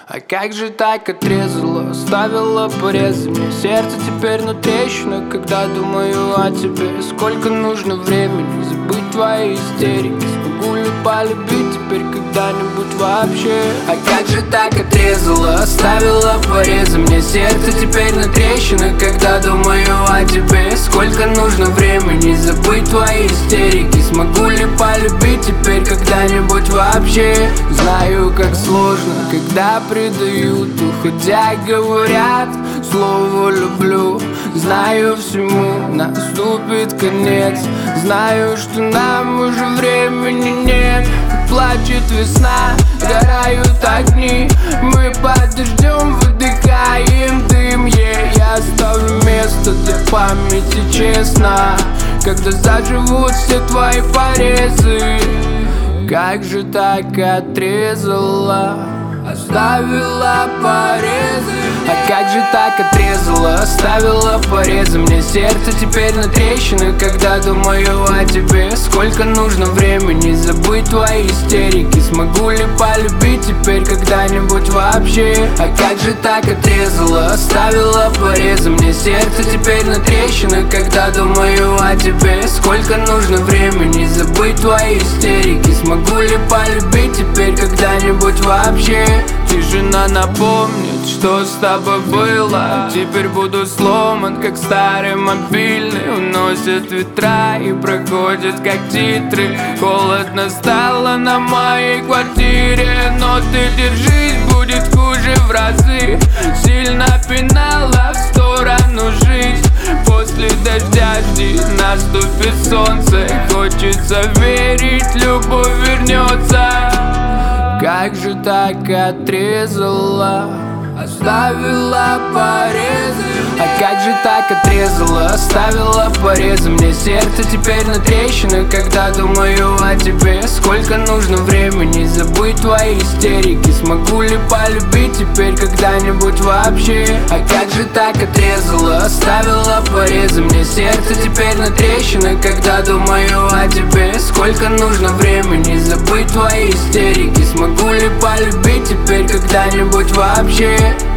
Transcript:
А как же так отрезала, оставила порезы. Мне сердце теперь на трещинах, когда думаю о тебе. Сколько нужно времени забыть твои истерики. Смогу ли полюбить теперь когда-нибудь вообще? А как же так отрезала, оставила порезы. Мне сердце теперь на трещинах, когда думаю о тебе. Сколько нужно времени забыть твои истерики. Смогу ли полюбить теперь когда-нибудь вообще? Знаю, как сложно, когда предают, уходя говорят слово люблю. Знаю, всему наступит конец. Знаю, что нам уже времени нет. Плачет весна, горают огни. Мы под дождем выдыхаем дым. Я оставлю место для памяти, честно, когда заживут все твои порезы. Как же так отрезала, оставила порезы. А как же так отрезала, оставила порезы. Мне сердце теперь на трещинах, когда думаю о тебе. Сколько нужно времени забыть твои истерики. Смогу ли полюбить теперь когда-нибудь вообще? А как же так отрезала, оставила порезы. Мне сердце теперь на трещинах, когда думаю о тебе. Сколько нужно времени забыть твои истерики. Смогу ли полюбить теперь когда-нибудь вообще? Тишина напомнит, что с тобой было. Теперь буду сломан, как старый мобильный. Уносят ветра и проходят как титры. Холодно стало на моей квартире, но ты держись, будет хуже в разы. Сильно пинала в сторону жизнь. После дождя жди, наступит солнце. Хочется верить, любовь вернется. Как же так отрезала, оставила порезы. А как же так отрезала, оставила порезы. Мне сердце теперь на трещинах, когда думаю о тебе. Сколько нужно времени забыть твои истерики. Смогу ли полюбить теперь когда-нибудь вообще? А как же так отрезала, оставила порезы. Мне сердце теперь на трещинах, когда думаю о тебе. Сколько нужно времени забыть твои истерики. Смогу ли полюбить теперь когда-нибудь вообще?